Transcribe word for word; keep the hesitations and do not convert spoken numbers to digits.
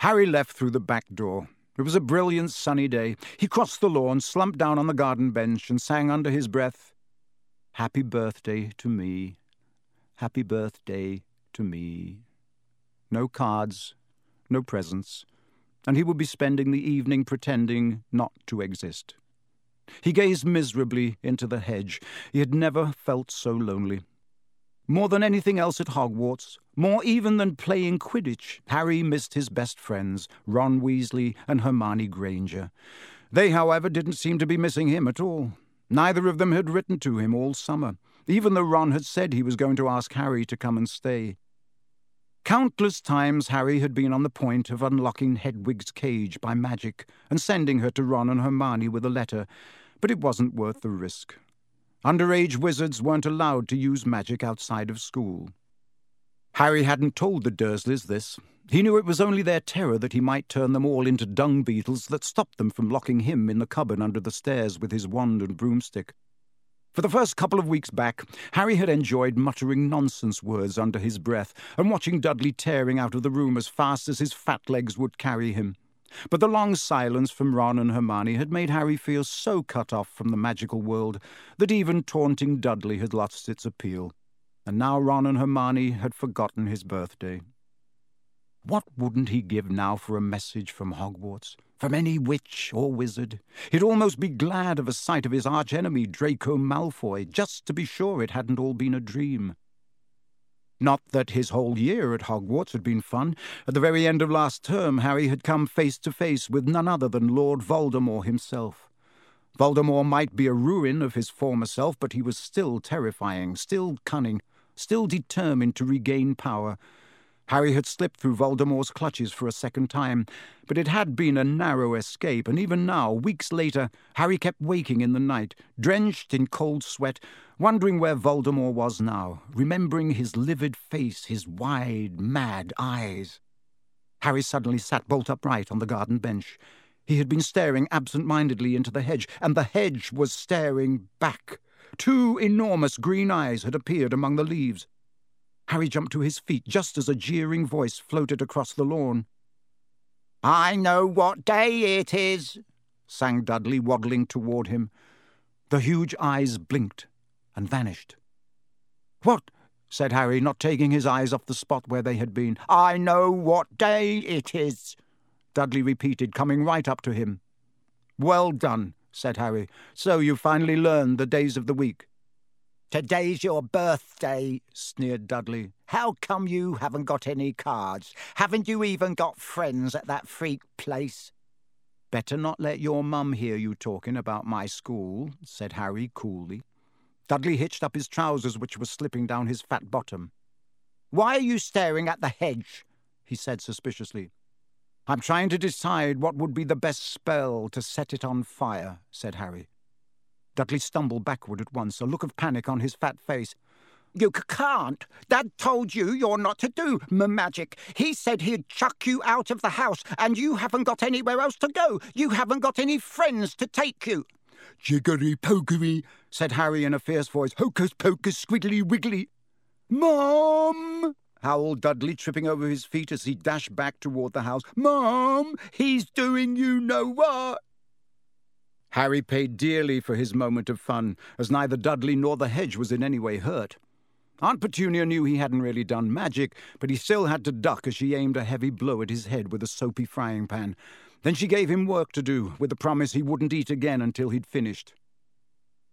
Harry left through the back door. It was a brilliant sunny day. He crossed the lawn, slumped down on the garden bench, and sang under his breath, "Happy birthday to me. Happy birthday to me." No cards, no presents, and he would be spending the evening pretending not to exist. He gazed miserably into the hedge. He had never felt so lonely. More than anything else at Hogwarts, more even than playing Quidditch, Harry missed his best friends, Ron Weasley and Hermione Granger. They, however, didn't seem to be missing him at all. Neither of them had written to him all summer, even though Ron had said he was going to ask Harry to come and stay. Countless times Harry had been on the point of unlocking Hedwig's cage by magic and sending her to Ron and Hermione with a letter, but it wasn't worth the risk. Underage wizards weren't allowed to use magic outside of school. Harry hadn't told the Dursleys this. He knew it was only their terror that he might turn them all into dung beetles that stopped them from locking him in the cupboard under the stairs with his wand and broomstick. For the first couple of weeks back, Harry had enjoyed muttering nonsense words under his breath and watching Dudley tearing out of the room as fast as his fat legs would carry him. But the long silence from Ron and Hermione had made Harry feel so cut off from the magical world that even taunting Dudley had lost its appeal. And now Ron and Hermione had forgotten his birthday. What wouldn't he give now for a message from Hogwarts? From any witch or wizard? He'd almost be glad of a sight of his archenemy Draco Malfoy, just to be sure it hadn't all been a dream. Not that his whole year at Hogwarts had been fun. At the very end of last term, Harry had come face to face with none other than Lord Voldemort himself. Voldemort might be a ruin of his former self, but he was still terrifying, still cunning, still determined to regain power. Harry had slipped through Voldemort's clutches for a second time, but it had been a narrow escape, and even now, weeks later, Harry kept waking in the night, drenched in cold sweat, wondering where Voldemort was now, remembering his livid face, his wide, mad eyes. Harry suddenly sat bolt upright on the garden bench. He had been staring absent-mindedly into the hedge, and the hedge was staring back. Two enormous green eyes had appeared among the leaves. Harry jumped to his feet just as a jeering voice floated across the lawn. "I know what day it is," sang Dudley, waddling toward him. The huge eyes blinked and vanished. "What?" said Harry, not taking his eyes off the spot where they had been. "I know what day it is," Dudley repeated, coming right up to him. "Well done," said Harry. "So you finally learned the days of the week." "Today's your birthday," sneered Dudley. "How come you haven't got any cards? Haven't you even got friends at that freak place?" "Better not let your mum hear you talking about my school," said Harry coolly. Dudley hitched up his trousers, which were slipping down his fat bottom. "Why are you staring at the hedge?" he said suspiciously. "I'm trying to decide what would be the best spell to set it on fire," said Harry. Dudley stumbled backward at once, a look of panic on his fat face. "You c- can't. Dad told you you're not to do m-magic. He said he'd chuck you out of the house, and you haven't got anywhere else to go. You haven't got any friends to take you." "Jiggery-pokery," said Harry in a fierce voice. "Hocus-pocus, squiggly-wiggly." "Mom!" howled Dudley, tripping over his feet as he dashed back toward the house. "Mom, he's doing you no what." Harry paid dearly for his moment of fun, as neither Dudley nor the hedge was in any way hurt. Aunt Petunia knew he hadn't really done magic, but he still had to duck as she aimed a heavy blow at his head with a soapy frying pan. Then she gave him work to do, with the promise he wouldn't eat again until he'd finished.